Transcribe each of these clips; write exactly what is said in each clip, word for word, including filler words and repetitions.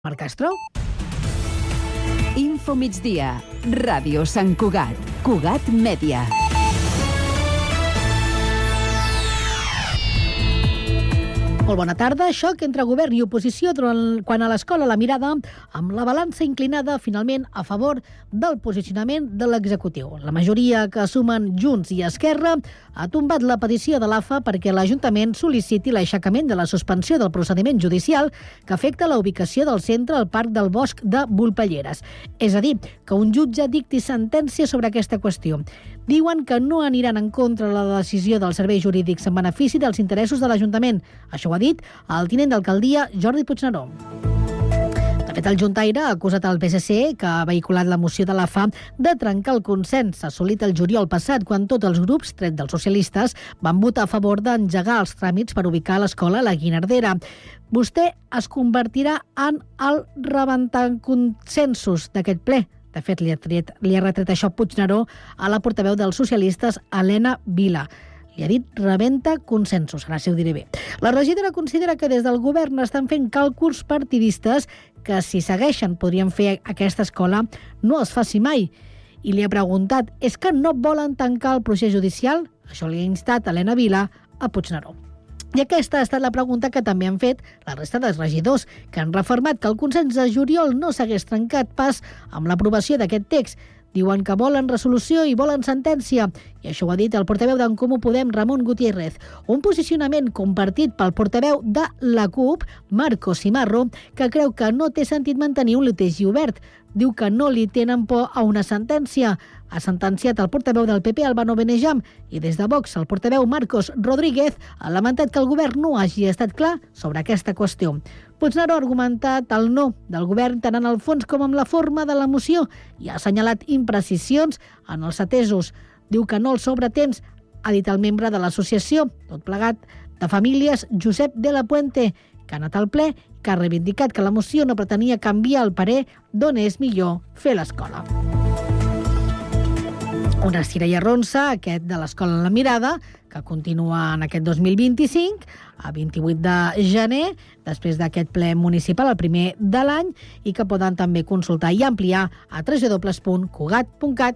Marc Castro. Info Migdia, Ràdio Sant Cugat, Cugat Mèdia. Molt bona tarda. Xoc entre govern i oposició durant, quan a l'escola La Mirada, amb la balança inclinada finalment a favor del posicionament de l'executiu. La majoria que sumen Junts i Esquerra ha tombat la petició de l'A F A perquè l'Ajuntament sol·liciti l'aixecament de la suspensió del procediment judicial que afecta la ubicació del centre al Parc del Bosc de Volpelleres. És a dir, que un jutge dicti sentència sobre aquesta qüestió. Diuen que no aniran en contra de la decisió dels serveis jurídics en benefici dels interessos de l'Ajuntament. Això ho ha dit el tinent d'alcaldia Jordi Puigneró. De fet, el juntaire ha acusat el P S C, que ha vehiculat la moció de l'A F A, de trencar el consens assolit el juliol passat quan tots els grups, tret dels socialistes, van votar a favor d'engegar els tràmits per ubicar l'escola a la Guinardera. Vostè es convertirà en el rebentant consensos d'aquest ple. De fet, li ha, tret, li ha retret això Puigneró a la portaveu dels socialistes, Helena Vila. Li ha dit rebenta consensos, ara sí ho diré bé. La regidora considera que des del govern estan fent càlculs partidistes que, si segueixen, podrien fer aquesta escola no es faci mai. I li ha preguntat, és que no volen tancar el procés judicial? Això li ha instat Helena Vila a Puigneró. I aquesta ha estat la pregunta que també han fet la resta dels regidors, que han refermat que el consens de juliol no s'hagués trencat pas amb l'aprovació d'aquest text. Diuen que volen resolució i volen sentència. I això ho ha dit el portaveu d'En Comú Podem, Ramon Gutiérrez. Un posicionament compartit pel portaveu de la CUP, Marco Simarro, que creu que no té sentit mantenir un litigi obert. Diu que no li tenen por a una sentència. Ha sentenciat el portaveu del P P, Albano Benejam, i des de Vox, el portaveu Marcos Rodríguez ha lamentat que el govern no hagi estat clar sobre aquesta qüestió. Puigneró ha argumentat el no del govern tant en el fons com en la forma de la moció i ha assenyalat imprecisions en els atesos. Diu que no el sobra temps, ha dit el membre de l'associació, tot plegat, de famílies Josep de la Puente, que ha anat al ple, que ha reivindicat que la moció no pretenia canviar el parer d'on és millor fer l'escola. Una estira i arronsa, aquest de l'Escola La Mirada, que continua en aquest dos mil vint-i-cinc, a vint-i-vuit de gener, després d'aquest ple municipal, el primer de l'any, i que poden també consultar i ampliar a w w w punt cugat punt cat.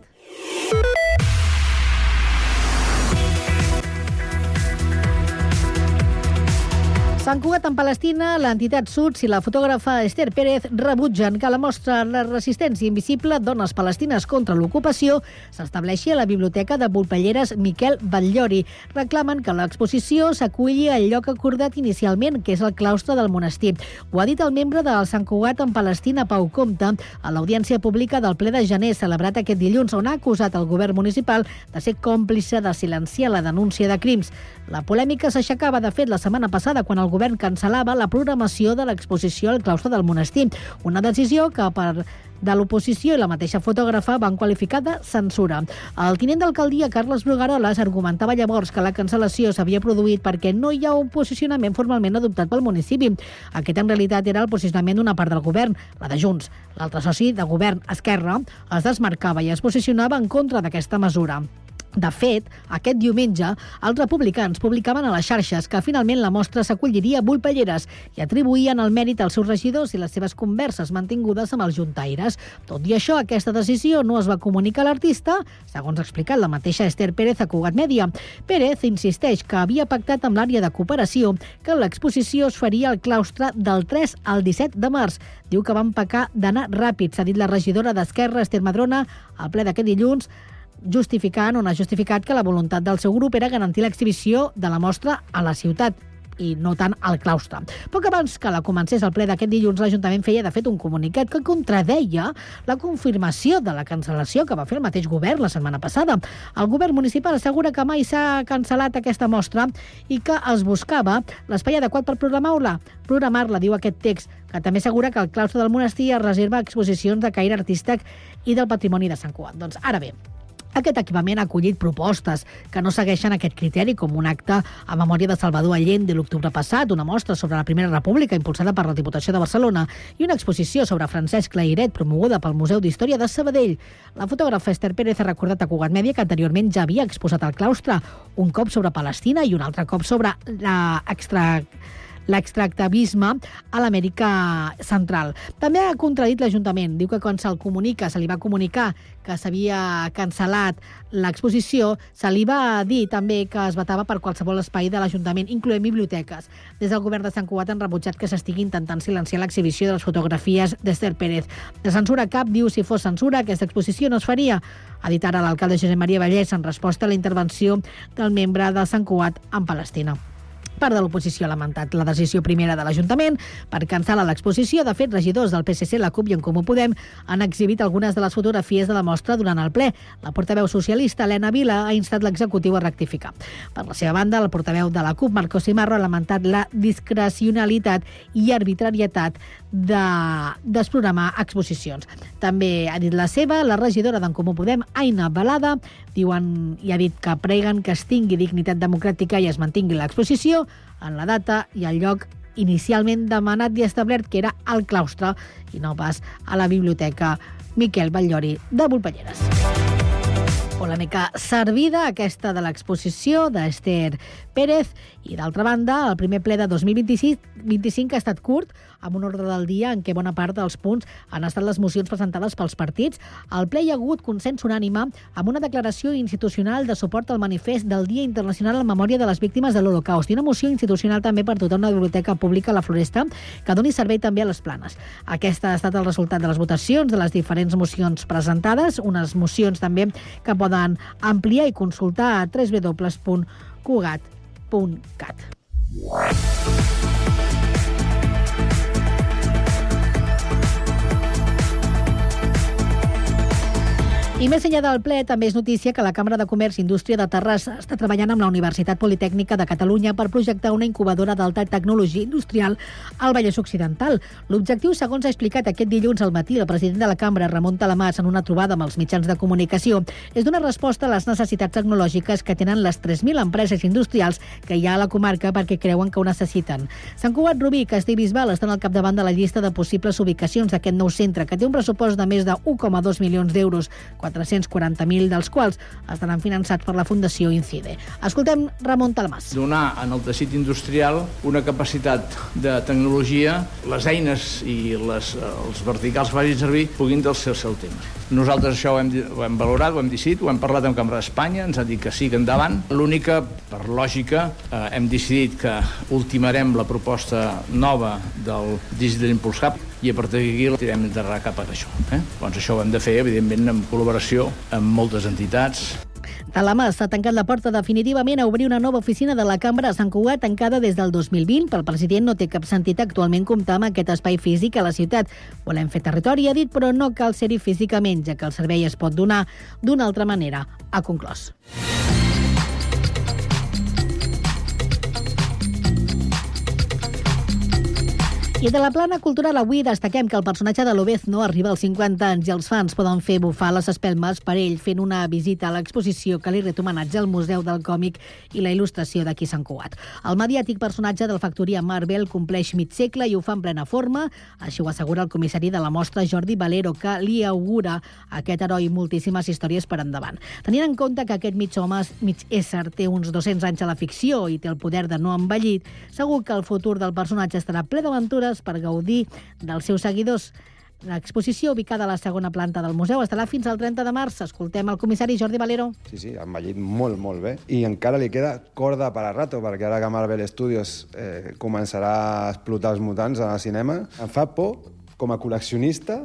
Sant Cugat en Palestina, l'entitat Suds i la fotògrafa Esther Pérez rebutgen que la mostra La resistència invisible, dones palestines contra l'ocupació, s'estableixi a la Biblioteca de Volpelleres Miquel Batllori. Reclamen que l'exposició s'aculli al lloc acordat inicialment, que és el claustre del monestir. Ho ha dit el membre del Sant Cugat en Palestina, Pau Comte, a l'audiència pública del ple de gener celebrat aquest dilluns, on ha acusat el govern municipal de ser còmplice de silenciar la denúncia de crims. La polèmica s'aixecava, de fet, la setmana passada, quan el govern cancel·lava la programació de l'exposició al claustre del monestir, una decisió que per de l'oposició i la mateixa fotògrafa van qualificar de censura. El tinent d'alcaldia, Carles Brugaroles, argumentava llavors que la cancel·lació s'havia produït perquè no hi ha un posicionament formalment adoptat pel municipi. Aquest, en realitat, era el posicionament d'una part del govern, la de Junts. L'altre soci de govern, Esquerra, es desmarcava i es posicionava en contra d'aquesta mesura. De fet, aquest diumenge, els republicans publicaven a les xarxes que finalment la mostra s'acolliria a Volpelleres i atribuïen el mèrit als seus regidors i les seves converses mantingudes amb els juntaires. Tot i això, aquesta decisió no es va comunicar a l'artista, segons ha explicat la mateixa Esther Pérez a Cugat Mèdia. Pérez insisteix que havia pactat amb l'àrea de cooperació que l'exposició es faria al claustre del tres al disset de març. Diu que van pecar d'anar ràpid, s'ha dit la regidora d'Esquerra, Esther Madrona, al ple d'aquest dilluns, justificant on ha justificat que la voluntat del seu grup era garantir l'exhibició de la mostra a la ciutat i no tant al claustre. Poc abans que la comencés el ple d'aquest dilluns, l'Ajuntament feia, de fet, un comunicat que contradeia la confirmació de la cancel·lació que va fer el mateix govern la setmana passada. El govern municipal assegura que mai s'ha cancel·lat aquesta mostra i que es buscava l'espai adequat per programar-la. Programar-la, diu aquest text, que també assegura que el claustre del monestir es reserva a exposicions de caire artístic i del patrimoni de Sant Cugat. Doncs ara bé, aquest equipament ha acollit propostes que no segueixen aquest criteri, com un acte a memòria de Salvador Allende l'octubre passat, una mostra sobre la Primera República impulsada per la Diputació de Barcelona i una exposició sobre Francesc Layret promoguda pel Museu d'Història de Sabadell. La fotògrafa Esther Pérez ha recordat a Cugat Mèdia que anteriorment ja havia exposat al claustre, un cop sobre Palestina i un altre cop sobre la extra... l'extractivisme a l'Amèrica Central. També ha contradit l'Ajuntament. Diu que quan se'l comunica, se li va comunicar que s'havia cancel·lat l'exposició, se li va dir també que es vetava per qualsevol espai de l'Ajuntament, incloent biblioteques. Des del govern de Sant Cugat han rebutjat que s'estigui intentant silenciar l'exhibició de les fotografies d'Esther Pérez. De censura cap, diu, si fos censura, aquesta exposició no es faria. Ha dit ara l'alcalde Josep Maria Vallès en resposta a la intervenció del membre de Sant Cugat en Palestina. Part de l'oposició ha lamentat la decisió primera de l'Ajuntament per cancel·lar l'exposició. De fet, regidors del P S C, la CUP i en Comú Podem han exhibit algunes de les fotografies de la mostra durant el ple. La portaveu socialista, Helena Vila, ha instat l'executiu a rectificar. Per la seva banda, el portaveu de la CUP, Marcos Cimarro, ha lamentat la discrecionalitat i arbitrarietat de desprogramar exposicions. També ha dit la seva, la regidora d'en Comú Podem, Aina Balada, diuen i ha dit que preguen que es tingui dignitat democràtica i es mantingui l'exposició en la data i el lloc inicialment demanat i establert, que era al claustre i no pas a la Biblioteca Miquel Batllori de Volpelleres. Polèmica servida, aquesta de l'exposició d'Esther Pérez. I, d'altra banda, el primer ple de dos mil vint-i-sis vint-i-cinc ha estat curt, amb un ordre del dia en què bona part dels punts han estat les mocions presentades pels partits. Al ple hi ha hagut consens unànime amb una declaració institucional de suport al manifest del Dia Internacional en Memòria de les Víctimes de l'Holocaust i una moció institucional també per dotar una biblioteca pública a la Floresta que doni servei també a les Planes. Aquest ha estat el resultat de les votacions de les diferents mocions presentades, unes mocions també que poden ampliar i consultar a w w w punt cugat punt cat. I més enllà del ple, també és notícia que la Cambra de Comerç i Indústria de Terrassa està treballant amb la Universitat Politècnica de Catalunya per projectar una incubadora d'alta tecnologia industrial al Vallès Occidental. L'objectiu, segons ha explicat aquest dilluns al matí el president de la Cambra, Ramon Talamàs, en una trobada amb els mitjans de comunicació, és donar resposta a les necessitats tecnològiques que tenen les tres mil empreses industrials que hi ha a la comarca perquè creuen que ho necessiten. Sant Cugat, Rubí, Castellbisbal estan al capdavant de la llista de possibles ubicacions d'aquest nou centre, que té un pressupost de més de un coma dos milions d'euros, quatre-cents quaranta mil dels quals estaran finançats per la Fundació Incide. Escoltem Ramon Talamàs. Donar en el teixit industrial una capacitat de tecnologia, les eines i les, els verticals que vagin servir puguin del seu, seu temps. Nosaltres això ho hem, ho hem valorat, ho hem decidit, ho hem parlat amb Cambra d'Espanya, ens han dit que sí, que endavant. L'única, per lògica, eh, hem decidit que ultimarem la proposta nova del Digital Impulse Hub i a partir d'aquí la tirem d'enterrar cap a això. Eh? Doncs això ho hem de fer, evidentment, en col·laboració amb moltes entitats. Talamàs ha tancat la porta definitivament a obrir una nova oficina de la Cambra a Sant Cugat, tancada des del dos mil vint. Pel president no té cap sentit actualment comptar amb aquest espai físic a la ciutat. Volem fer territori, ha dit, però no cal ser-hi físicament, ja que el servei es pot donar d'una altra manera, ha conclòs. I de la plana cultural avui destaquem que el personatge de Lobezno arriba als cinquanta anys i els fans poden fer bufar les espelmes per ell fent una visita a l'exposició que li ret homenatge al Museu del Còmic i la Il·lustració d'aquí Sant Cugat. El mediàtic personatge de la factoria Marvel compleix mig segle i ho fa en plena forma, així ho assegura el comissari de la mostra Jordi Valero, que li augura a aquest heroi moltíssimes històries per endavant. Tenint en compte que aquest mig home, mig ésser, té uns dos-cents anys a la ficció i té el poder de no envellir, segur que el futur del personatge estarà ple d'aventures per gaudir dels seus seguidors. L'exposició, ubicada a la segona planta del museu, estarà fins al trenta de març. Escoltem el comissari Jordi Valero. Sí, sí, ha envellit molt, molt bé. I encara li queda corda per a rato, perquè ara que Marvel Studios eh, començarà a explotar els mutants al cinema, em fa por, com a col·leccionista,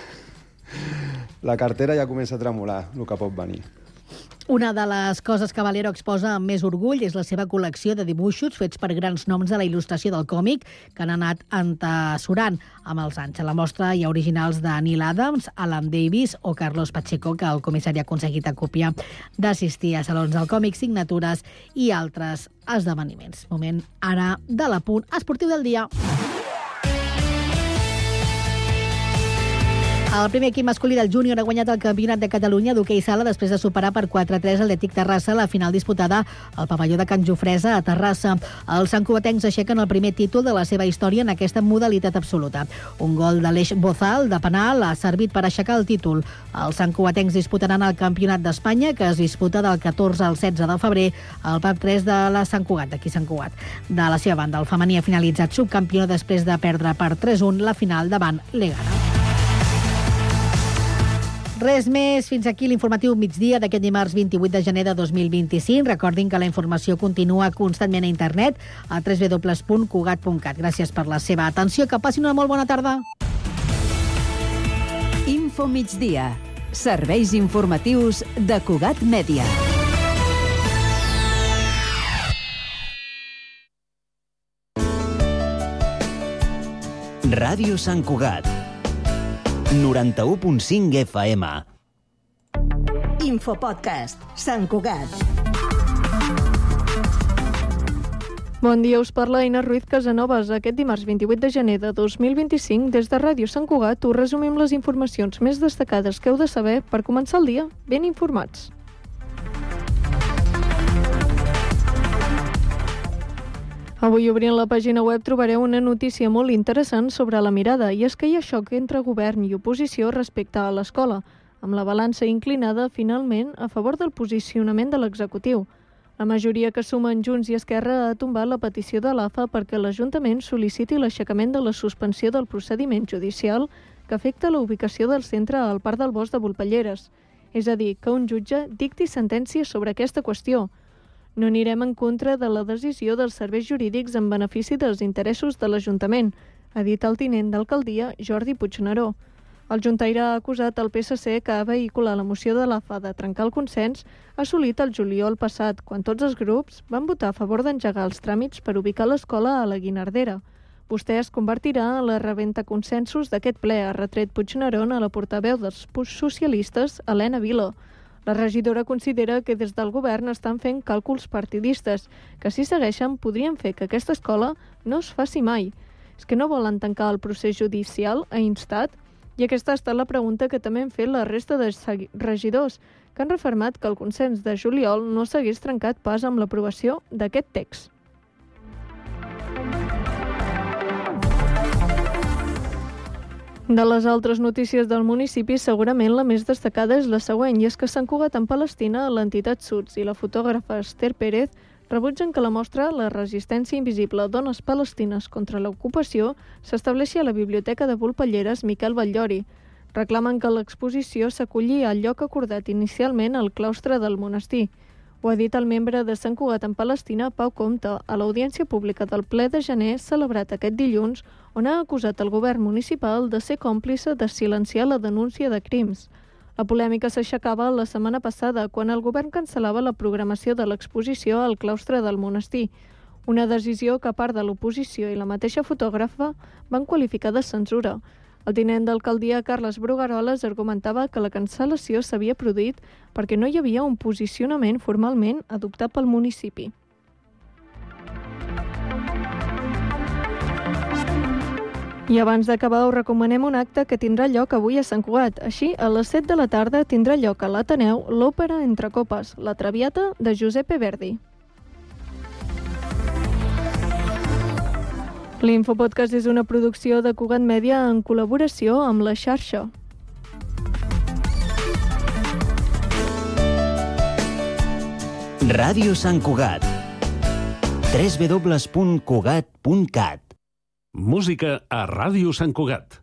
la cartera ja comença a tremolar, el que pot venir. Una de les coses que Valero exposa amb més orgull és la seva col·lecció de dibuixos fets per grans noms de la il·lustració del còmic que han anat entesorant amb els anys. A la mostra hi ha originals de Neil Adams, Alan Davis o Carlos Pacheco, que el comissari ha aconseguit a copiar d'assistir a salons del còmic, signatures i altres esdeveniments. Moment ara de l'apunt esportiu del dia. El primer equip masculí del júnior ha guanyat el Campionat de Catalunya d'hoquei sala després de superar per quatre a tres el Atlètic Terrassa a la final disputada al pavelló de Can Jofresa a Terrassa. Els santcugatencs aixequen el primer títol de la seva història en aquesta modalitat absoluta. Un gol d'Aleix Bozal de penal ha servit per aixecar el títol. Els santcugatencs disputaran el Campionat d'Espanya, que es disputa del catorze al setze de febrer al Parc tres de la Sant Cugat, d'aquí Sant Cugat. De la seva banda, el femení ha finalitzat subcampió després de perdre per tres a un la final davant l'Egara. Res més, fins aquí l'informatiu migdia d'aquest dimarts vint-i-vuit de gener de dos mil vint-i-cinc. Recordin que la informació continua constantment a internet a w w w punt cugat punt cat. Gràcies per la seva atenció, que passin una molt bona tarda. Info migdia. Serveis informatius de Cugat Mèdia. Ràdio Sant Cugat. noranta-u punt cinc F M. Infopodcast, Sant Cugat. Bon dia, us parla Eina Ruiz Casanovas. Aquest dimarts vint-i-vuit de gener de dos mil vint-i-cinc, des de Ràdio Sant Cugat, us resumim les informacions més destacades que heu de saber per començar el dia ben informats. Avui, obrint la pàgina web, trobareu una notícia molt interessant sobre la mirada, i és que hi ha xoc entre govern i oposició respecte a l'escola, amb la balança inclinada, finalment, a favor del posicionament de l'executiu. La majoria que sumen Junts i Esquerra ha tombat la petició de l'A F A perquè l'Ajuntament sol·liciti l'aixecament de la suspensió del procediment judicial que afecta la ubicació del centre al Parc del Bosc de Volpelleres. És a dir, que un jutge dicti sentència sobre aquesta qüestió. No anirem en contra de la decisió dels serveis jurídics en benefici dels interessos de l'Ajuntament, ha dit el tinent d'alcaldia Jordi Puigneró. El juntaire ha acusat el P S C que ha vehiculat la moció de l'A F A de trencar el consens assolit el juliol passat, quan tots els grups van votar a favor d'engegar els tràmits per ubicar l'escola a la Guinardera. Vostè es convertirà en la rebenta consensos d'aquest ple, ha retret Puigneró a la portaveu dels socialistes, Helena Vila. La regidora considera que des del govern estan fent càlculs partidistes, que si segueixen podrien fer que aquesta escola no es faci mai. És que no volen tancar el procés judicial, ha instat, i aquesta ha estat la pregunta que també han fet la resta de regidors, que han refermat que el consens de juliol no s'hagués trencat pas amb l'aprovació d'aquest text. De les altres notícies del municipi, segurament la més destacada és la següent, i és que Sant Cugat en Palestina, l'entitat Suds i la fotògrafa Esther Pérez rebutgen que la mostra La resistència invisible, dones palestines contra l'ocupació, s'estableixi a la Biblioteca de Volpelleres Miquel Batllori. Reclamen que l'exposició s'acolli al lloc acordat inicialment al claustre del monestir. Ho ha dit el membre de Sant Cugat en Palestina, Pau Comte, a l'audiència pública del ple de gener celebrat aquest dilluns, on ha acusat el govern municipal de ser còmplice de silenciar la denúncia de crims. La polèmica s'aixecava la setmana passada, quan el govern cancel·lava la programació de l'exposició al claustre del monestir, una decisió que a part de l'oposició i la mateixa fotògrafa van qualificar de censura. El tinent d'alcaldia, Carles Brugaroles, argumentava que la cancel·lació s'havia produït perquè no hi havia un posicionament formalment adoptat pel municipi. I abans d'acabar us recomanem un acte que tindrà lloc avui a Sant Cugat. Així, a les set de la tarda tindrà lloc a l'Ateneu l'òpera Entre copes, La Traviata de Giuseppe Verdi. L'Infopodcast és una producció de Cugat Mèdia en col·laboració amb La Xarxa. Ràdio Sant Cugat. w w w punt cugat punt cat. Música a Ràdio Sant Cugat.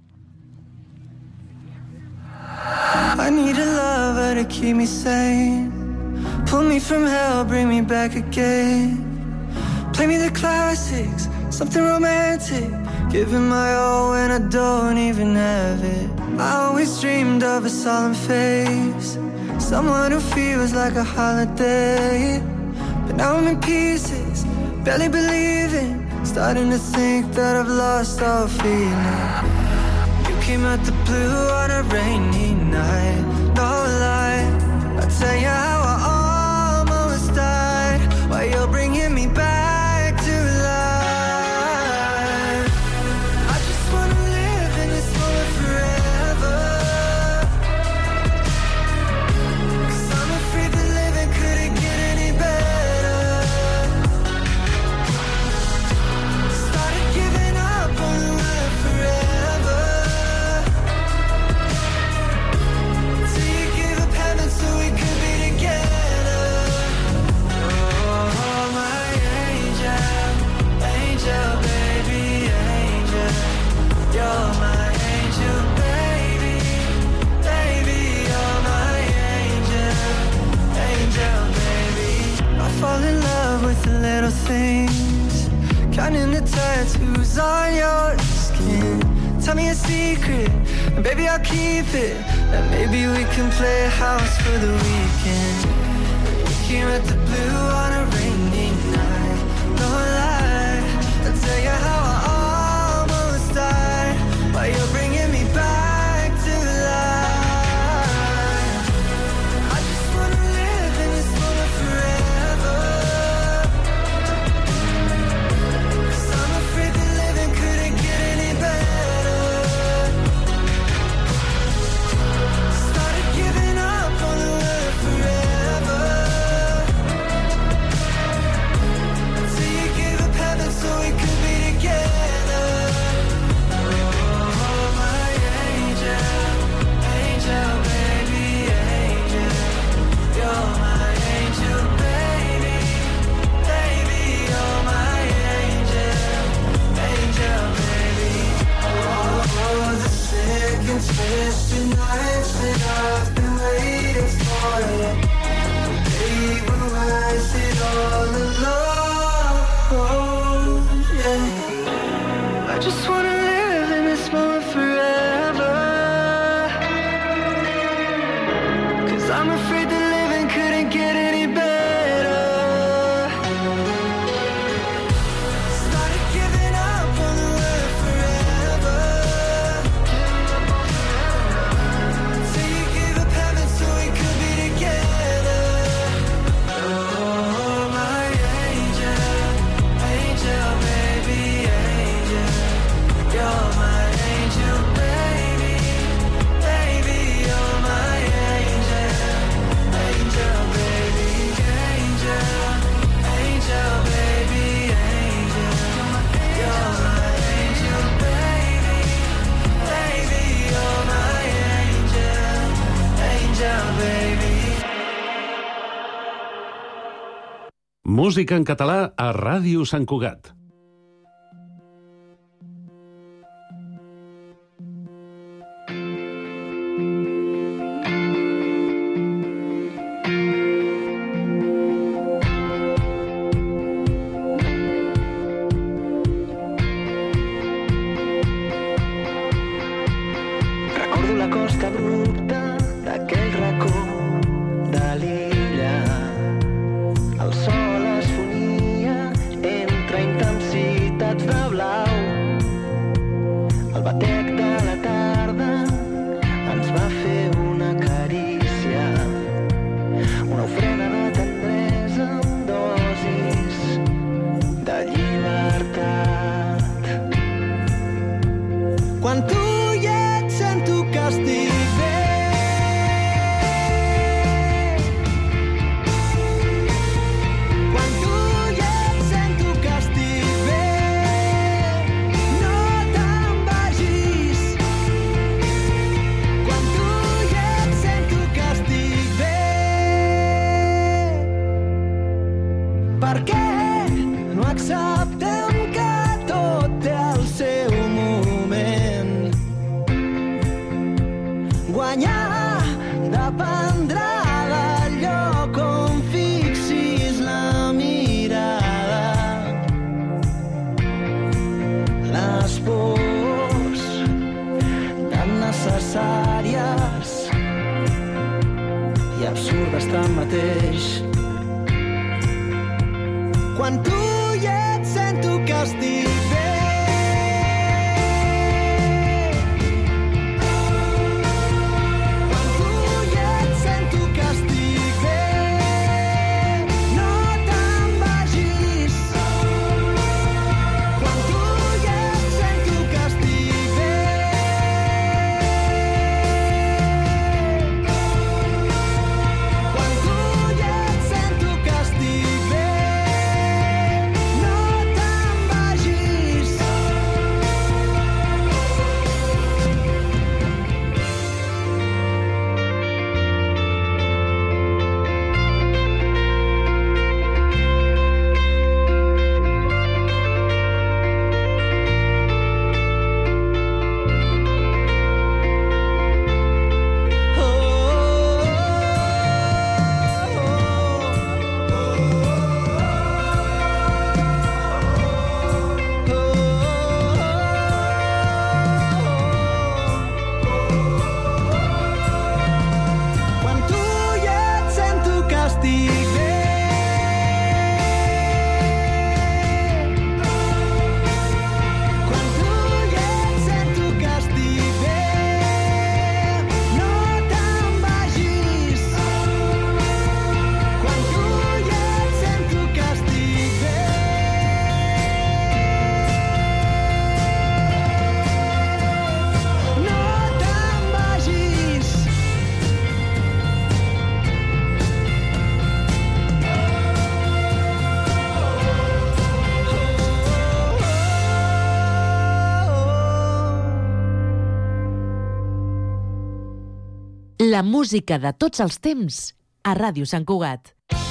I need a lover to keep me sane. Pull me from hell, bring me back again. Play me the classics, something romantic. Giving my all when I don't even have it. I always dreamed of a solemn face, someone who feels like a holiday. But now I'm in pieces, barely believing, starting to think that I've lost all feeling. You came out the blue on a rainy night, no lie, I'll tell you how I almost died, while you're bringing me back to life. I just wanna live in this moment forever. tell me a secret, and baby I'll keep it. And maybe we can play house for the weekend. We can rent the blue on a rainy night. No lie, I'll tell you how I almost died while you're bringing me back to life. I just wanna live in this moment forever, 'cause I'm afraid that living couldn't get any better. Started giving up on the word forever, till you gave up heaven so we could be together. Oh, my angel, angel, baby, angel. You're my angel, baby, baby, you're my angel, angel, baby. Oh, the second twisted nights that I've been waiting for you. They were worth it all alone, yeah. I just wanna live in this moment forever, 'cause I'm afraid that living couldn't get any better. Started giving up on the word forever, till you gave up heaven so we could be together. Oh, my angel, angel, baby, angel. You're my angel, baby, baby, you're my angel, angel, baby, angel, angel, baby, angel. You're my angel, baby, baby, you're my angel, angel, baby. Música en català a Ràdio Sant Cugat. Recordo la costa abrupta d'aquell racó de l'illa. El sol es fonia entre intensitats de blau. El batec de la tarda ens va fer una carícia, una ofrena de tendresa amb dosis de llibertat. Quan tu hi ets sento que estic bé. Quan tu hi ets sento que estic bé. No te'n vagis. Quan tu hi ets sento que estic bé. Per què no acceptem que tot té el seu moment? Guanyar dependrà del lloc on fixis la mirada. Les pors tan necessàries i absurdes tanmateix. Quan tu hi ets sento que estic bé. Quan tu hi ets sento que estic bé. No te'n vagis. Quan tu hi ets sento que estic bé. Quan tu hi ets sento que estic bé. No te'n vagis. La música de tots els temps a Ràdio Sant Cugat.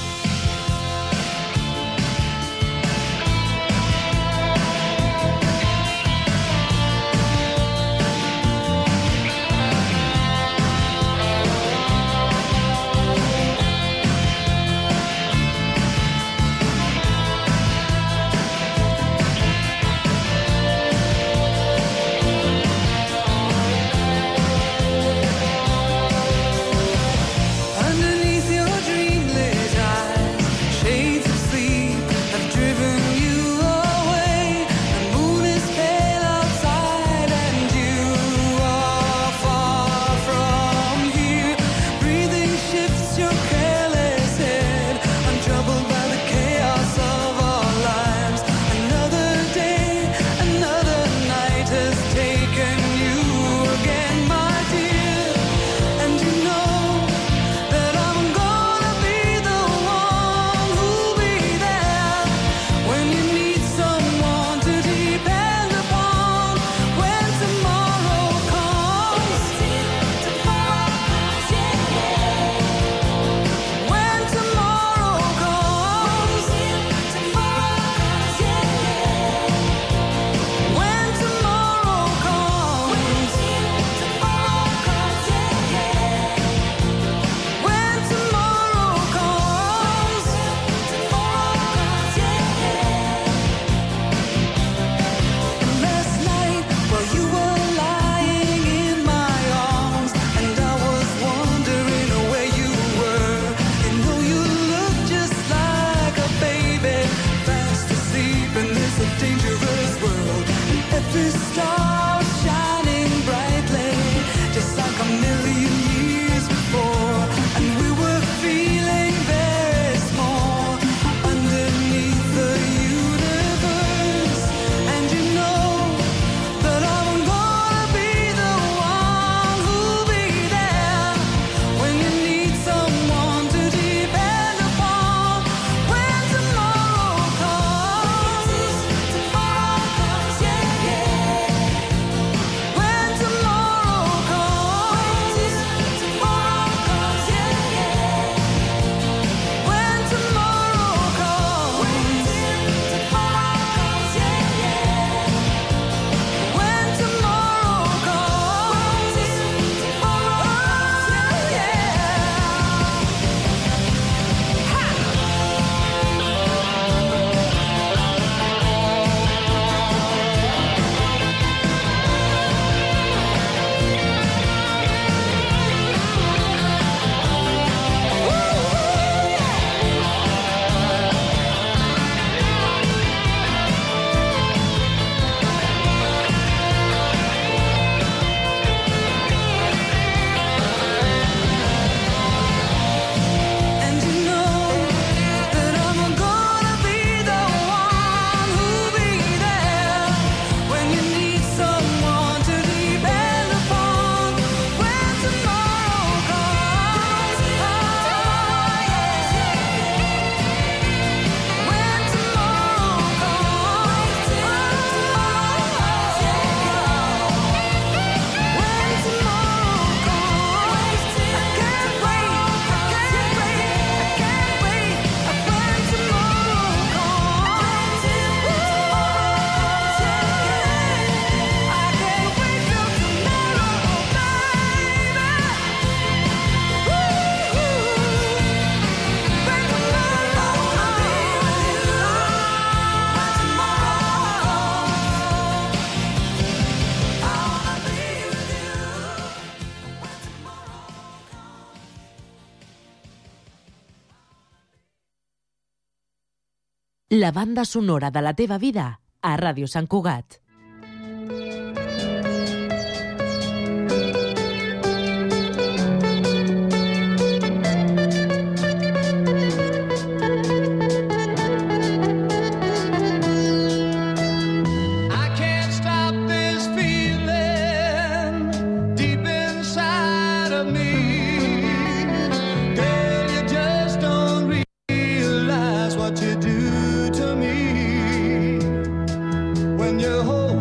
La banda sonora de la teva vida a Ràdio Sant Cugat.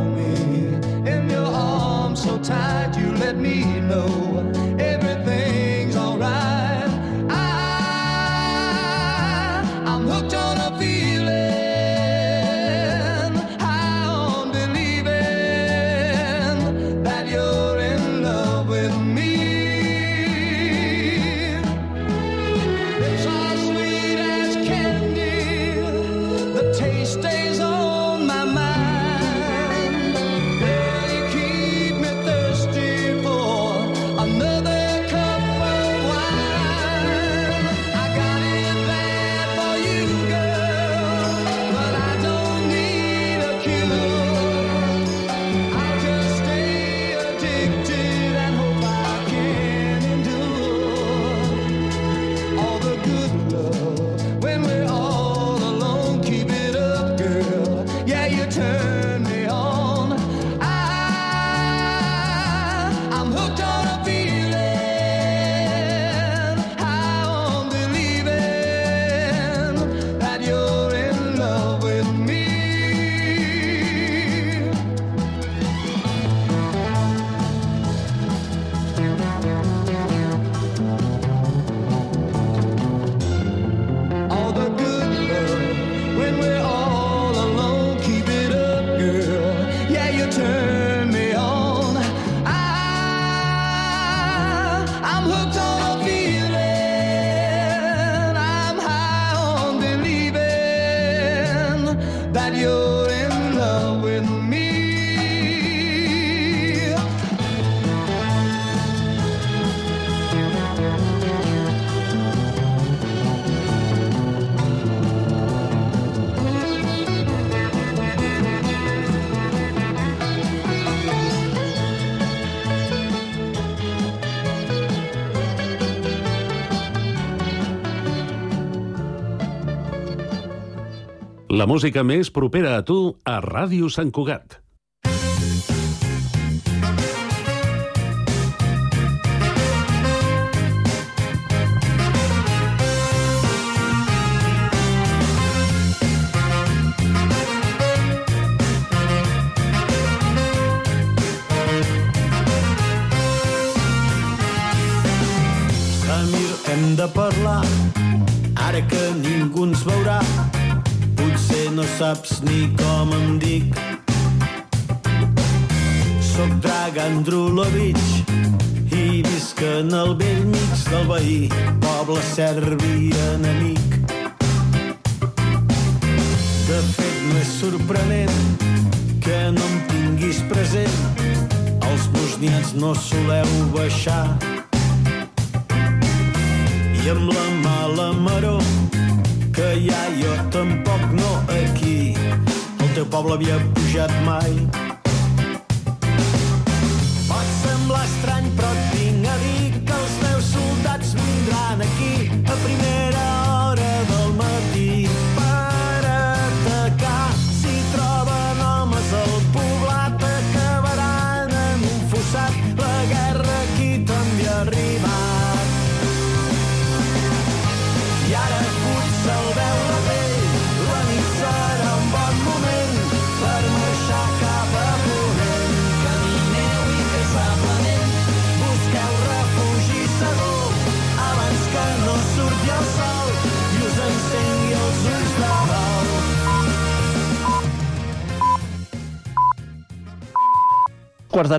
Tight, you let me know everything La música més propera a tu a Ràdio Sant Cugat. Hem de parlar, ara que ningú ens veurà. Potser no saps ni com em dic. Soc Dragan Drulovic i visc en el vell mig del veí, poble serbi enemic. De fet, no és sorprenent que no em tinguis present. Els bosnians no soleu baixar. I amb la mala maror que hi ha, jo tampoc no aquí. El teu poble havia pujat mai.